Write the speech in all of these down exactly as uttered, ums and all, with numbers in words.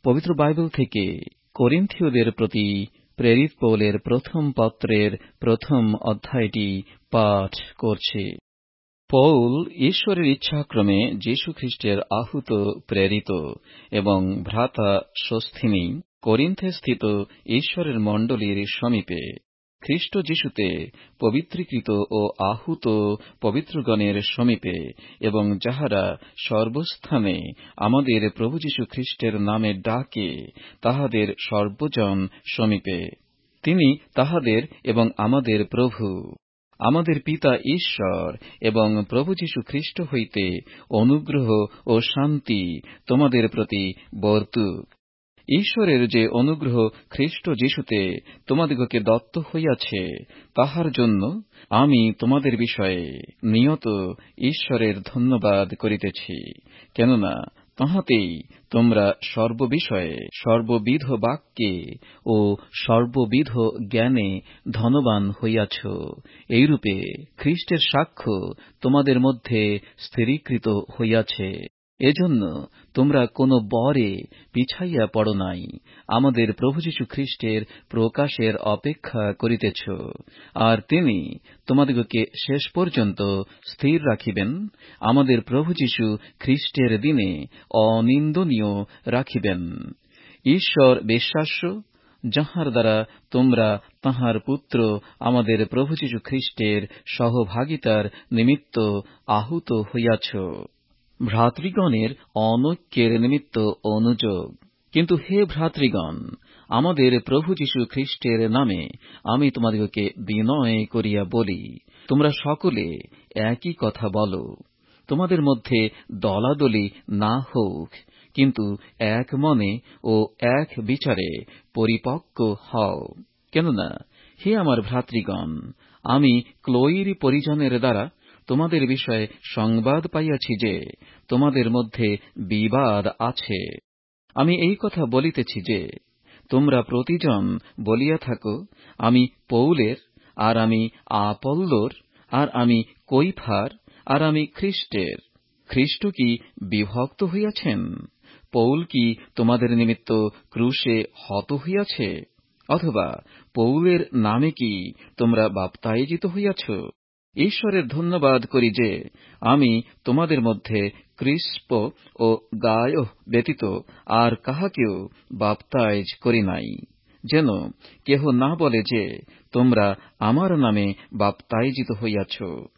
পবিত্র বাইবেল থেকে করিন্থীয়দের প্রতি প্রেরিত পৌলের প্রথম পত্রের প্রথম অধ্যায়টি পাঠ করছি। পৌল ঈশ্বরের ইচ্ছাক্রমে যীশুখ্রিস্টের আহুত, প্রেরিত এবং ভ্রাতা সোস্থিনী করিন্থে স্থিত ঈশ্বরের মণ্ডলীর সমীপে খ্রিস্ট যীশুতে পবিত্রীকৃত ও আহুত পবিত্রগণের সমীপে এবং যাহারা সর্বস্থানে আমাদের প্রভু যীশু খ্রিস্টের নামে ডাকে তাহাদের সর্বজন সমীপে, তিনি তাহাদের এবং আমাদের প্রভু, আমাদের পিতা ঈশ্বর এবং প্রভু যীশু খ্রিস্ট হইতে অনুগ্রহ ও শান্তি তোমাদের প্রতি বর্তুক। ঈশ্বরের যে অনুগ্রহ খ্রিস্ট যীশুতে তোমাদিগকে দত্ত হইয়াছে, তাহার জন্য আমি তোমাদের বিষয়ে নিয়ত ঈশ্বরের ধন্যবাদ করিতেছি। কেননা তাহাতেই তোমরা সর্ববিষয়ে সর্ববিধ বাক্যে ও সর্ববিধ জ্ঞানে ধনবান হইয়াছ। এইরূপে খ্রিস্টের সাক্ষ্য তোমাদের মধ্যে স্থিরীকৃত হইয়াছে। এজন্য তোমরা কোন বরে পিছাইয়া পড়ো নাই, আমাদের প্রভু যীশু খ্রিস্টের প্রকাশের অপেক্ষা করিতেছ। আর তিনি তোমাদিগকে শেষ পর্যন্ত স্থির রাখিবেন, আমাদের প্রভু যীশু খ্রিস্টের দিনে অনিন্দনীয় রাখিবেন। ঈশ্বর বিশ্বাস্য, যাহার দ্বারা তোমরা তাঁহার পুত্র আমাদের প্রভু যীশু খ্রিস্টের সহভাগিতার নিমিত্ত আহুত হইয়াছ, ভ্রাতৃগণের অনৈক্যের নিমিত্ত অনুযোগ। কিন্তু হে ভ্রাতৃগণ, আমাদের প্রভু যীশু খ্রিস্টের নামে আমি তোমাদিগকে বিনয় করিয়া বলি, তোমরা সকলে একই কথা বলো। তোমাদের মধ্যে দলাদলি না হোক, কিন্তু এক মনে ও এক বিচারে পরিপক্ব হও। কেননা হে আমার ভ্রাতৃগণ, আমি ক্লোয়ির পরিজনের দ্বারা তোমাদের বিষয়ে সংবাদ পাইয়াছি যে তোমাদের মধ্যে বিবাদ আছে। আমি এই কথা বলিতেছি যে তোমরা প্রতিজন বলিয়া থাকো, আমি পৌলের, আর আমি আপল্লোর, আর আমি কৈফার, আর আমি খ্রিস্টের। খ্রিস্ট কি বিভক্ত হইয়াছেন? পৌল কি তোমাদের নিমিত্ত ক্রুশে হত হইয়াছে? অথবা পৌলের নামে কি তোমরা বাপ্তায়জিত হইয়াছ? ঈশ্বরের ধন্যবাদ করি যে আমি তোমাদের মধ্যে ক্রিস্প ও গায়ো ব্যতীত আর কাহাকেও বাপ্তায়জ করি নাই, যেন কেহ না বলে যে তোমরা আমার নামে বাপ্তায়জিত হইয়াছ।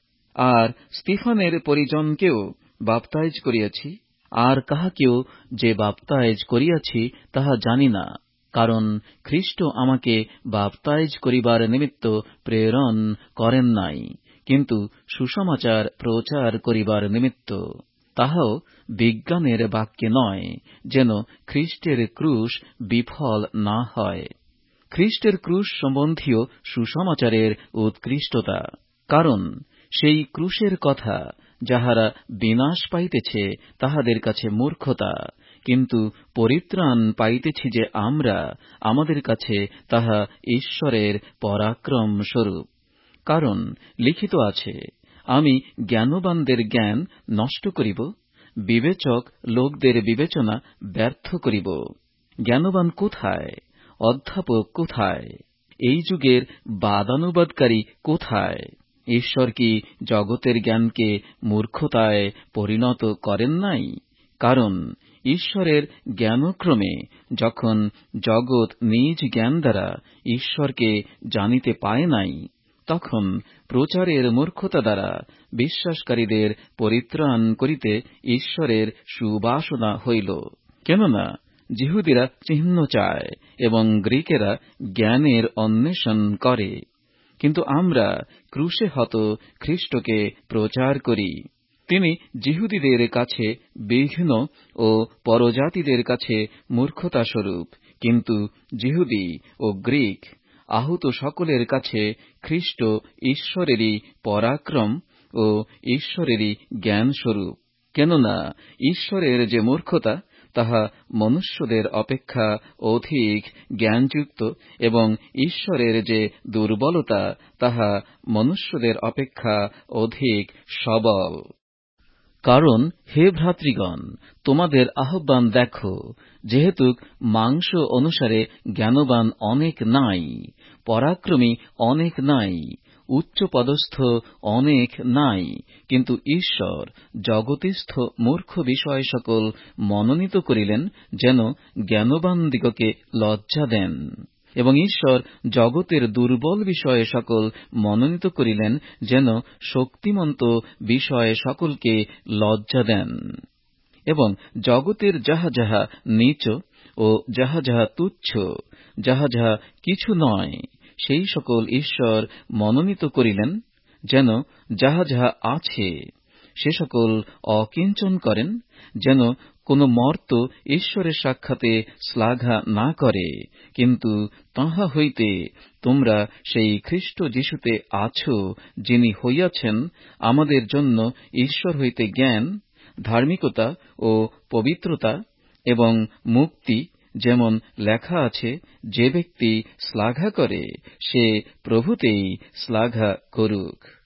আর স্তিফানের পরিজনকেও বাপ্তায়জ করিয়াছি, আর কাহাকেও যে বাপ্তায়জ করিয়াছি তাহা জানি না, কারণ খ্রিস্ট আমাকে বাপ্তায়জ করিবার নিমিত্ত প্রেরণ করেন নাই, কিন্তু সুসমাচার প্রচার করিবার নিমিত্ত, তাহাও বিজ্ঞানের বাক্যে নয়, যেন খ্রিস্টের ক্রুশ বিফল না হয়। খ্রিস্টের ক্রুশ সম্বন্ধীয় সুসমাচারের উৎকৃষ্টতা, কারণ সেই ক্রুশের কথা যাহারা বিনাশ পাইতেছে তাহাদের কাছে মূর্খতা, কিন্তু পরিত্রাণ পাইতেছি যে আমরা, আমাদের কাছে তাহা ঈশ্বরের পরাক্রম স্বরূপ। কারণ লিখিত আছে, আমি জ্ঞানবানদের জ্ঞান নষ্ট করিব, বিবেচক লোকদের বিবেচনা ব্যর্থ করিব। জ্ঞানবান কোথায়? অধ্যাপক কোথায়? এই যুগের বাদানুবাদকারী কোথায়? ঈশ্বর কি জগতের জ্ঞানকে মূর্খতায় পরিণত করেন নাই? কারণ ঈশ্বরের জ্ঞানক্রমে যখন জগৎ নিজ জ্ঞান দ্বারা ঈশ্বরকে জানিতে পায় নাই, তখন প্রচারের মূর্খতা দ্বারা বিশ্বাসকারীদের পরিত্রাণ করিতে ঈশ্বরের সুবাসনা হইল। কেননা যিহুদীরা চিহ্ন চায় এবং গ্রীকেরা জ্ঞানের অন্বেষণ করে, কিন্তু আমরা ক্রুশে হত খ্রিস্টকে প্রচার করি। তিনি যিহুদীদের কাছে বিঘ্ন ও পরজাতিদের কাছে মূর্খতা স্বরূপ, কিন্তু যিহুদী ও গ্রীক আহুত সকলের কাছে খ্রিস্ট ঈশ্বরেরই পরাক্রম ও ঈশ্বরেরই জ্ঞান স্বরূপ। কেননা ঈশ্বরের যে মূর্খতা তাহা মনুষ্যদের অপেক্ষা অধিক জ্ঞানযুক্ত, এবং ঈশ্বরের যে দুর্বলতা তাহা মনুষ্যদের অপেক্ষা অধিক সবল। কারণ হে ভ্রাতৃগণ, তোমাদের আহ্বান দেখো, যেহেতু মাংস অনুসারে জ্ঞানবান অনেক নাই, পরাক্রমী অনেক নাই, উচ্চপদস্থ অনেক নাই, কিন্তু ঈশ্বর জগতিস্থ মূর্খ বিষয় সকল মনোনীত করিলেন, যেন জ্ঞানবানদিগকে লজ্জা দেন। এবং ঈশ্বর জগতের দুর্বল বিষয়ে সকল মনোনীত করিলেন, যেন শক্তিমন্ত বিষয়ে সকলকে লজ্জা দেন। এবং জগতের যাহা যাহা নীচ ও যাহা যাহা তুচ্ছ, যাহা যাহা কিছু নয়, সেই সকল ঈশ্বর মনোনীত করিলেন, যেন যাহা যাহা আছে সে সকল অকিঞ্চন করেন, যেন কোন মর্ত ঈশ্বরের সাক্ষাতে শ্লাঘা না করে, কিন্তু তাহা হইতে তোমরা সেই খ্রিস্ট যীশুতে আছো, যিনি হইয়াছেন আমাদের জন্য ঈশ্বর হইতে জ্ঞান, ধার্মিকতা ও পবিত্রতা এবং মুক্তি, যেমন লেখা আছে, যে ব্যক্তি শ্লাঘা করে সে প্রভুতেই শ্লাঘা করুক।